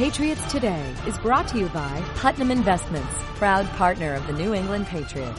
Patriots Today is brought to you by Putnam Investments, proud partner of the New England Patriots.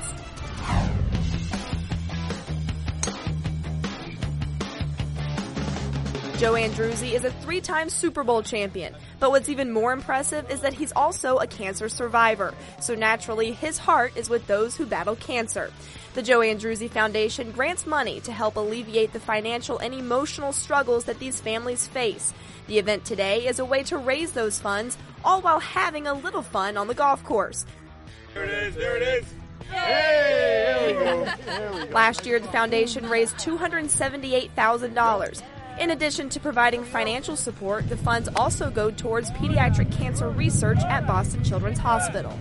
Joe Andruzzi is a 3-time Super Bowl champion, but what's even more impressive is that he's also a cancer survivor. So naturally, his heart is with those who battle cancer. The Joe Andruzzi Foundation grants money to help alleviate the financial and emotional struggles that these families face. The event today is a way to raise those funds, all while having a little fun on the golf course. There it is. Hey! There we go. Last year, the foundation raised $278,000. In addition to providing financial support, the funds also go towards pediatric cancer research at Boston Children's Hospital.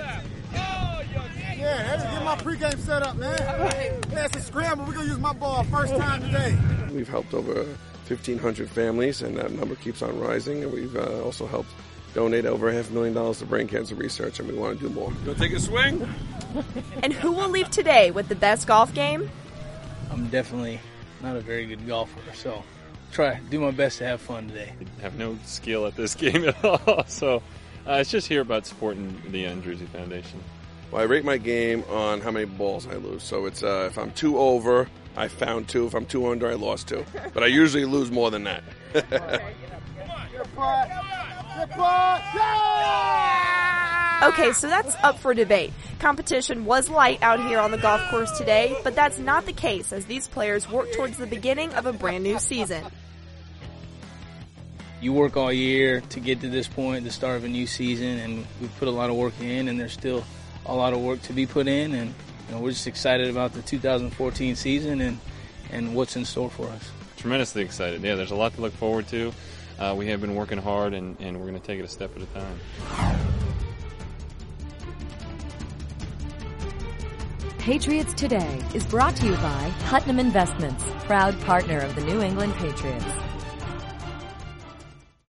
Yeah, get my pregame set up, man. Yeah, it's a scramble. We're going to use my ball first time today. We've helped over 1,500 families, and that number keeps on rising. And we've also helped donate over $500,000 to brain cancer research, and we want to do more. Go take a swing. And who will leave today with the best golf game? I'm definitely not a very good golfer, so do my best to have fun today. I have no skill at this game at all, so it's just here about supporting the Andruzzi Foundation. Well, I rate my game on how many balls I lose. So it's if I'm 2 over, I found 2. If I'm 2 under, I lost 2. But I usually lose more than that. Okay, so that's up for debate. Competition was light out here on the golf course today, but that's not the case as these players work towards the beginning of a brand new season. You work all year to get to this point, the start of a new season, and we've put a lot of work in, and there's still a lot of work to be put in, and we're just excited about the 2014 season and what's in store for us. Tremendously excited. Yeah, there's a lot to look forward to. We have been working hard, and we're going to take it a step at a time. Patriots Today is brought to you by Putnam Investments, proud partner of the New England Patriots.